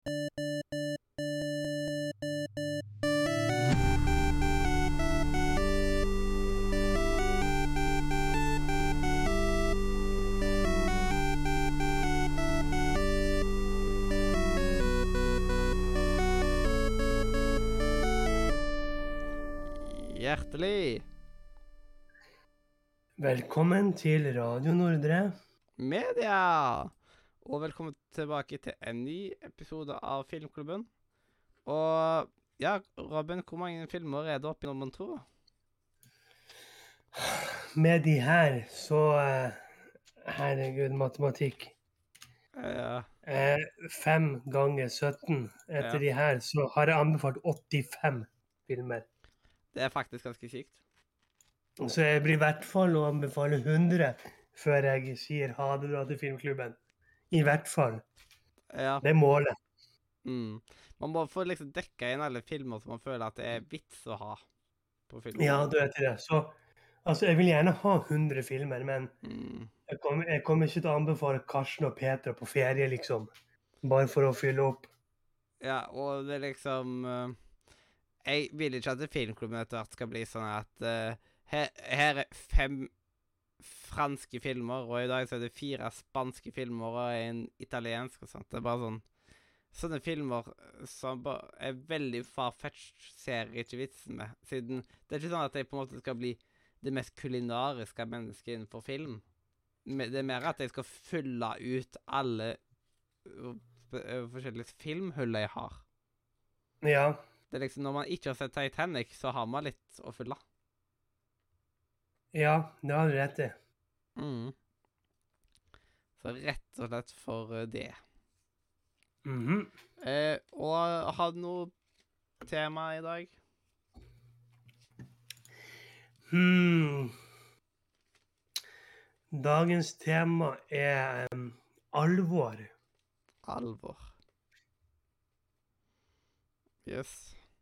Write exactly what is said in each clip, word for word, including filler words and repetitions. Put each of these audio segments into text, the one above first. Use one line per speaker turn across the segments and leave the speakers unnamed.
Hjertelig
Velkommen til Radio Nordre.
Media! Og velkommen tilbake til en ny episode av Filmklubben. Og ja, Robin, hvor mange filmer er det oppe i nummer to?
Med de her, så eh, herregud, matematikk.
Uh,
Eh, fem ganger sytten. Etter
Ja.
de her, så har jeg anbefalt åttifem filmer.
det er faktisk ganske kjipt.
Så jeg blir i hvert fall å anbefale hundre før jeg sier ha det bra til filmklubben. I hvert fall.
Ja.
Det er målet.
Mm. Man må få liksom dekka inn alle filmer som man føler at det er vits å ha på film.
Ja, du vet det. Så altså, jeg vil gjerne ha hundre filmer, men
Mm.
jeg kommer, jeg kommer ikke til å anbefale Karsten og Petra på ferie, liksom. Bare for å fylle opp.
Ja, og det er liksom uh, Jeg vil ikke at filmklubben etter hvert skal bli sånn at uh, her, her er fem franske filmer, og i dag så er det fire spanske filmer og en italiensk og sånt. Det er bare sånn Sånne filmer som bare er veldig farfetched, ser jeg ikke vitsen med. Siden det er ikke sånn at jeg på en måte skal bli det mest kulinariske mennesket innenfor film. Men det er mer at jeg skal fylle ut alle uh, sp- uh, forskjellige filmhuller jeg har.
Ja.
Det er liksom, når man ikke har sett Titanic, så har man litt å fylle.
Ja, det har du rett i.
Mm. Så rett og slett for uh, det.
Mhm.
Eh, og har du noe tema i dag?
Hmm. Dagens tema er um, alvor.
Alvor. Yes.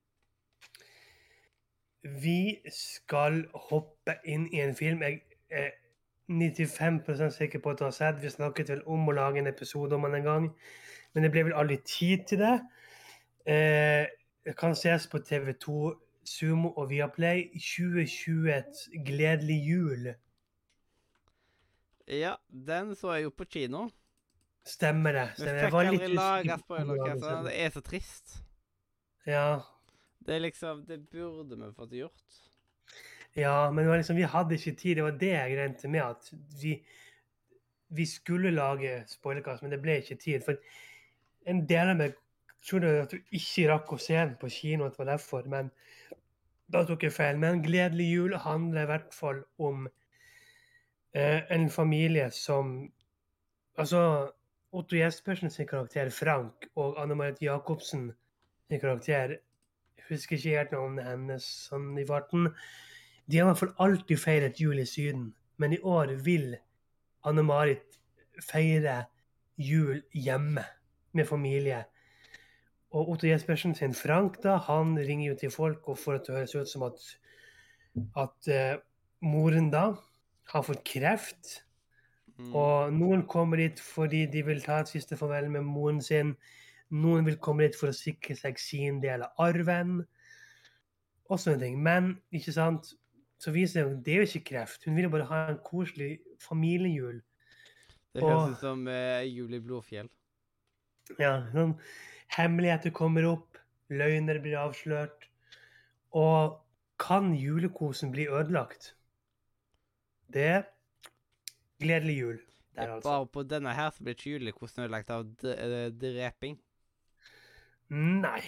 Vi skal hoppe inn i en film jeg er nittifem prosent sikker på at du har sett. Vi snakket vel om å lage en episode om den en gang, men det ble vel aldri tid til det. Eh, det kan ses på T V to, Sumo og Viaplay. tjue tjue, et gledelig jul.
Ja, den så jeg jo på kino.
Stemmer det.
Vi
Stemmer. Jeg
fikk
var litt
aldri lage
usikker på
spoiler,
om
hva
det
så
var
det er så trist.
Ja.
Det er liksom, det burde vi fått gjort.
Ja, men det var liksom, vi hadde ikke tid. Det var det jeg regnet med, at vi, vi skulle lage spoilerkast, men det ble ikke tid. For en del av meg trodde at du ikke rakk å se den på kino, at det var derfor, men da tok jeg feil. Men Gledelig jul handler i hvert fall om eh, en familie som, altså Otto Jespersen sin karakter Frank og Anne-Marit Jacobsen sin karakter, jeg husker ikke helt navnet hennes sånn i farten. De har i hvert fall alltid feiret jul i Syden, men i år vil Anne-Marit feire jul hjemme med familie. Og Otto Jespersen sin Frank da, han ringer jo til folk og får det til å høres ut som at, at eh, moren da har fått kreft.
Mm.
Og noen kommer dit fordi de vil ta et siste farvel med moren sin. Noen vil komme dit for å sikre seg sin del av arven. Og sånne ting. Men, ikke sant, så viser det jo det er jo ikke kreft. Hun vil jo bare ha en koselig familiejul.
Det
Og-
høres ut som eh, jul i Blodfjell.
Ja, sånn hemmeligheter kommer opp, løgner blir avslørt, og kan julekosen bli ødelagt? Det er gledelig jul der, altså.
Bare på denne her så blir ikke julekosen ødelagt av d- eh, dreping.
Nei.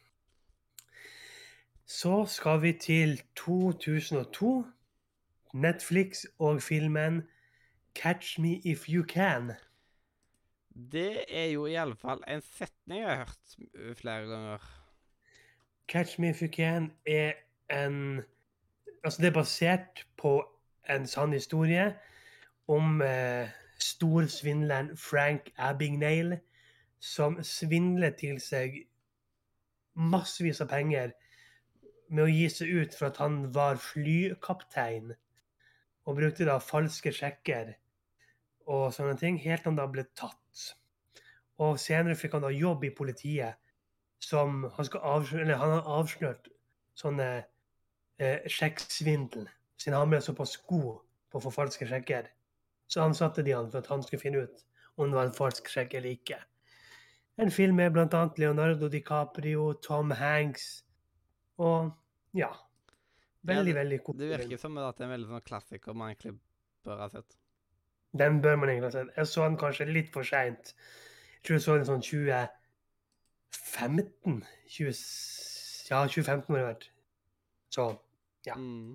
Så skal vi til to tusen og to, Netflix og filmen Catch Me If You Can.
Det er jo i alle fall en setning jeg har hørt uh, flere ganger.
Catch Me If You Can er en, altså det er basert på en sann historie om eh, storsvindleren Frank Abagnale, som svindlet til seg massevis av penger med å gi seg ut for at han var flykaptein, og brukte da falske sjekker og sånne ting, helt til han da ble tatt. og senere fikk han da jobb i politiet, som han skal avsløre, eller han har avslørt sånne eh, sjekksvindel, siden han ble såpass god på å få falske sjekker. Så ansatte de han for at han skulle finne ut om det var en falsk sjekk eller ikke. En film med blant annet Leonardo DiCaprio, Tom Hanks, og ja, veldig,
Ja, det,
veldig god
det
film.
virker som at det er en veldig sånn klassiker man egentlig bør ha sett.
Den bør man egentlig ha sett. Jeg så den kanskje litt for sent. Jeg tror jeg så den sånn tjue femten. tjue, ja, tjue femten må det ha vært. Så, ja.
Mm.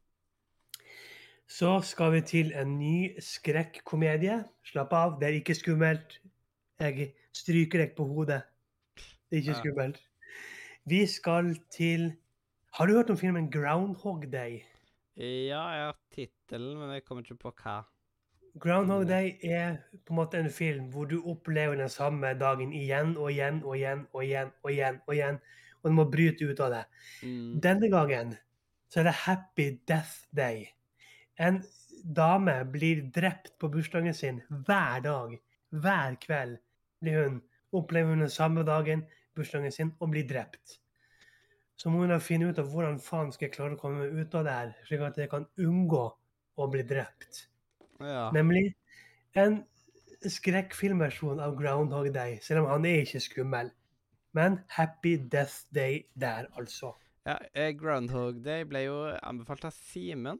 Så skal vi til en ny skrekkomedie. Slapp av, det er ikke skummelt. Jeg stryker deg på hodet. Det er ikke
Ja.
skummelt. Vi skal til... Har du hørt om filmen Groundhog Day?
Ja, jeg har tittelen, men jeg kommer ikke på hva.
Groundhog Day er på en måte en film hvor du opplever den samme dagen igjen og igjen og igjen og igjen og igjen og igjen, og du må bryte ut av det.
Mm.
Denne gangen så er det Happy Death Day. En dame blir drept på bursdagen sin hver dag, hver kveld blir hun, opplever hun den samme dagen, bursdagen sin, og blir drept. Så må hun da finne ut av hvordan faen skal jeg klare å komme ut av det her, slik at jeg kan unngå å bli drept.
Ja.
Nemlig en skrekkfilmversjon av Groundhog Day, selv om han er ikke skummel. Men Happy Death Day der, altså.
ja, eh, Groundhog Day ble jo anbefalt av Simen.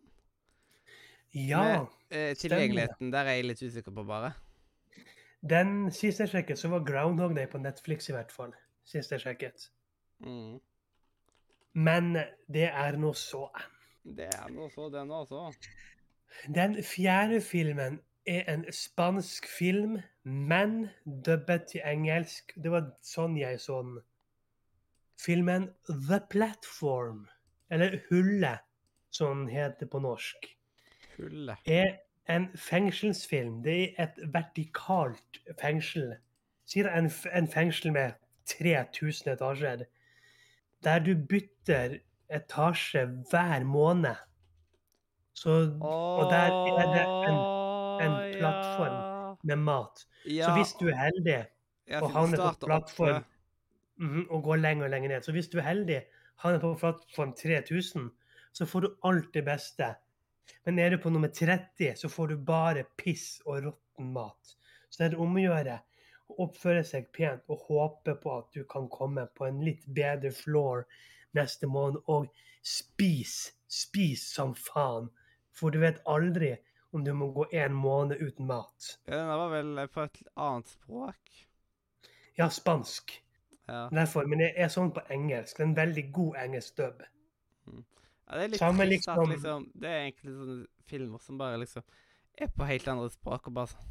Ja,
Men eh, tilgjengeligheten der er jeg litt usikker på, bare.
den siste jeg sjekket, så var Groundhog Day på Netflix i hvert fall. Siste jeg sjekket.
Mm.
Men det er nå så.
Det er noe så, det nå også.
Den fjerde filmen er en spansk film, men dubbet til engelsk. Det var sånn jeg så den. Filmen The Platform, eller Hullet, som den heter på norsk,
Hullet.
er en fengselsfilm. Det er et vertikalt fengsel. Sier en, f- en fengsel med tre tusen etasjer, der du bytter etasje hver måned. Så, og der er det en, en plattform
ja.
med mat.
Ja,
Så hvis du er heldig
ja,
og
siden
havner
det
på
starter
plattform
oppe.
mhm, og går lenger og lenger ned. Så hvis du er heldig, havner på plattform tre tusen, så får du alt det beste. Men er du på nummer tretti, så får du bare piss og råtten mat. Så det er om å gjøre å oppføre seg pent og håpe på at du kan komme på en litt bedre floor neste måned, og spis, spis som faen. For du vet aldri om du må gå en måned uten mat.
Ja, denne var vel på et annet språk.
Ja, spansk.
Ja.
Derfor, men det er sånn på engelsk. Det er en veldig god engelsk dub.
Ja, det er litt
Samme
trist at
liksom-
liksom Det er egentlig sånne filmer som bare liksom er på helt andre språk, og bare sånn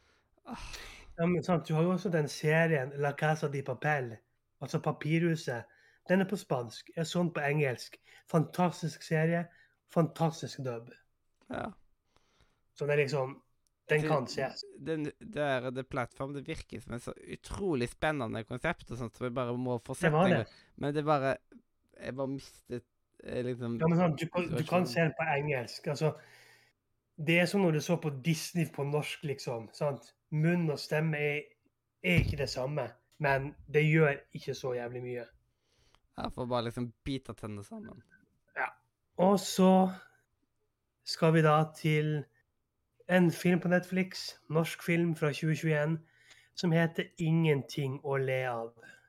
Ja, men sant, du har jo også den serien La Casa de Papel, altså Papirhuset. Den er på spansk. Jeg så den på engelsk. Fantastisk serie, fantastisk dub.
Ja.
Så det er liksom, den
Det-
kan ses.
Den der The Platform, det virker som et så utrolig spennende konsept, og sånt, så vi bare må få
Det
sett
var
en
det.
gang. Men det bare Jeg bare mistet eh, liksom
Ja, men sant, du, kan, du kan se den på engelsk. Altså, det er som når du så på Disney på norsk, liksom. Sant? Munn og stemme er, er ikke det samme, men det gjør ikke så jævlig mye.
Jeg får bare liksom bite tennene sammen.
Og så skal vi da til en film på Netflix, norsk film fra tjue tjueen, som heter Ingenting å le av.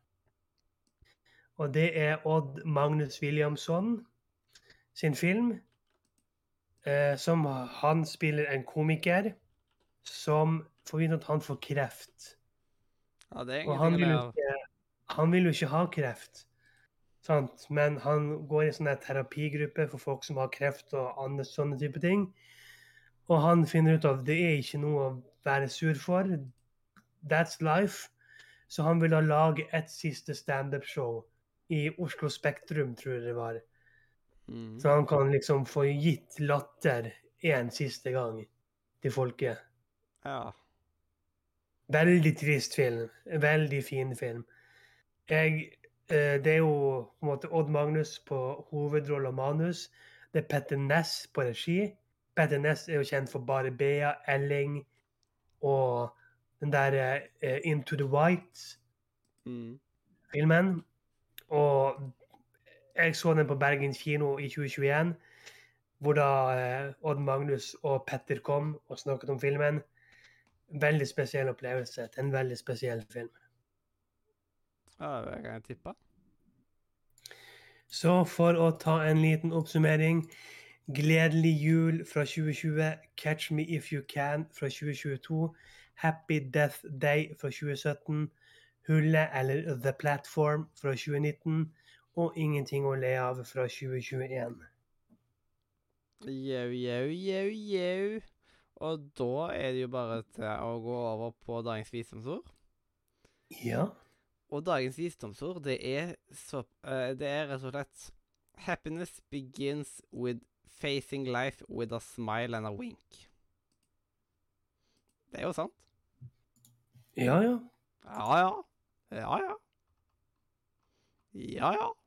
Og det er Odd Magnus Williamson sin film, eh, som han spiller en komiker som får vite at han får kreft.
Ja, det er
Og han
ingenting å
vil
le
jo
av.
ikke, han vil jo ikke ha kreft, sant? Men han går i en sånn her terapigruppe for folk som har kreft og andre sånne type ting. Og han finner ut at det er ikke noe å være sur for. That's life. Så han vil da lage et siste stand-up-show i Oslo Spektrum, tror jeg det var.
Mm.
Så han kan liksom få gitt latter en siste gang til folket.
Ja.
Veldig trist film. Veldig fin film. Jeg, eh, det er jo på en måte Odd Magnus på hovedrolle og manus. Det er Petter Ness på regi. Petter Ness er jo kjent for Bare Bea, Elling og den der eh, Into the White-filmen.
Mm.
Og jeg så den på Bergen kino i tjue tjueen, hvor da eh, Odd Magnus og Petter kom og snakket om filmen. Veldig spesiell opplevelse til en veldig spesiell film.
Ja, det kan jeg tippe.
Så for å ta en liten oppsummering. Gledelig jul fra tjue tjue. Catch Me If You Can fra tjue tjueto. Happy Death Day fra tjue sytten. Hullet eller The Platform fra tjue nitten. Og Ingenting å le av fra tjue tjueen.
Jau, jau, jau, jau. Og da er det jo bare til å gå over på dagens visdomsord.
Ja.
Og dagens visdomsord, det er så eh, Det er rett og slett Happiness begins with facing life with a smile and a wink. Det er jo sant.
Ja, ja.
Ja, ja. Ja, ja. Ja, ja.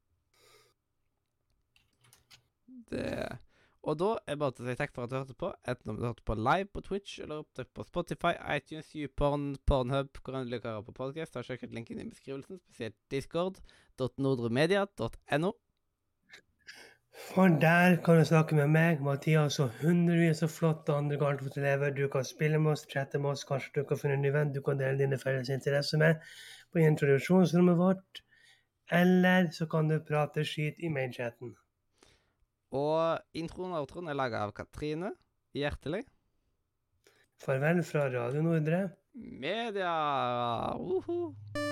Det Og da er det bare til å si takk for at du hørte på. Enten om du hørte på live på Twitch, eller opptak på Spotify, iTunes, YouPorn, Pornhub, hvor enn du liker å høre på podcast. Da sjekk ut linken i beskrivelsen, spesielt discord dot nordremedia dot no.
For der kan du snakke med meg, Mathias, og hundrevis av flotte andre Gardermoen-elever. Du kan spille med oss, chatte med oss, kanskje du kan finne en ny venn du kan dele dine felles interesser med på introduksjonsrommet vårt. Eller så kan du prate skit i mainchatten.
Og introen og outroen er laget av Katrine Hjertelig.
Farvel fra Radio Nordre.
Media! Uhu.